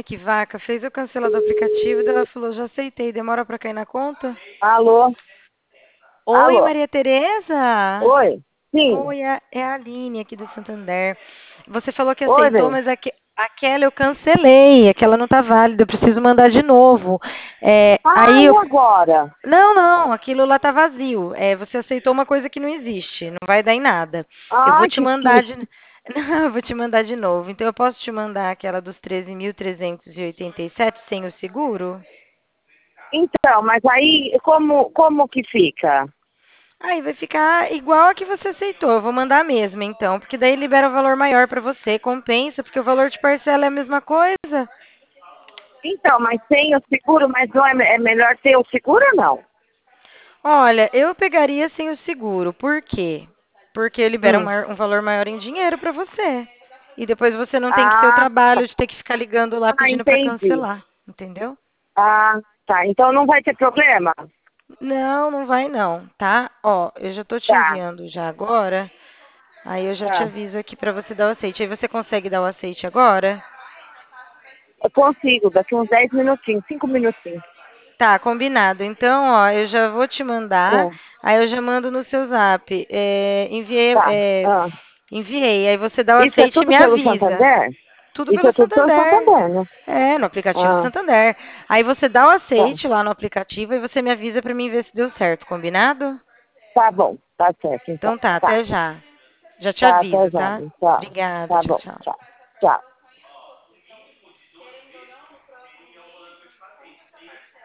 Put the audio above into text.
Ai, que vaca. Fez eu cancelar do aplicativo e daí ela falou, já aceitei. Demora pra cair na conta? Alô? Oi, Alô? Maria Tereza. Oi? Sim. Oi, é a Aline aqui do Santander. Você falou que Oi, aceitou, bem. mas aquela eu cancelei. Aquela não tá válida. Eu preciso mandar de novo. Ah, Aí e eu. agora? Não, não, aquilo lá tá vazio. Você aceitou uma coisa que não existe. Não vai dar em nada. Eu vou Ah, te que mandar de. susto. Não, eu vou te mandar de novo. Então eu posso te mandar aquela dos 13.387 sem o seguro? Então, mas aí, como que fica? Aí vai ficar igual a que você aceitou. Eu vou mandar a mesma, então, porque daí libera o valor maior para você, compensa, porque o valor de parcela é a mesma coisa. Então, mas sem o seguro, mas não é melhor ter o seguro ou não? Olha, eu pegaria sem o seguro. Por quê? Porque libera Hum. um valor maior em dinheiro para você. E depois você não tem que ter o Ah, trabalho de ter que ficar ligando lá pedindo para entendi. cancelar, entendeu? Ah, tá. Então não vai ter problema? Não, não vai não, tá? Ó, eu já tô te Tá. enviando já agora. Aí eu já te Tá. aviso aqui para você dar o aceite. Aí você consegue dar o aceite agora? Eu consigo, daqui uns 10 minutinhos, 5 minutinhos. Tá, combinado. Então, ó, eu já vou te mandar, É. aí eu já mando no seu zap. Tá. Ah. Enviei, aí você dá o Isso é aceite e tudo me pelo avisa. Santander? Tudo Isso pelo é tudo pelo Santander. Santander, né? No aplicativo Ah, Santander. Aí você dá o tá. aceite lá no aplicativo e você me avisa pra mim ver se deu certo, combinado? Tá bom, tá certo então. Então tá, Tá, até já. Já te tá, até aviso, já. tá? Tchau. Obrigada, Tá tchau, bom, tchau. tchau. Tchau.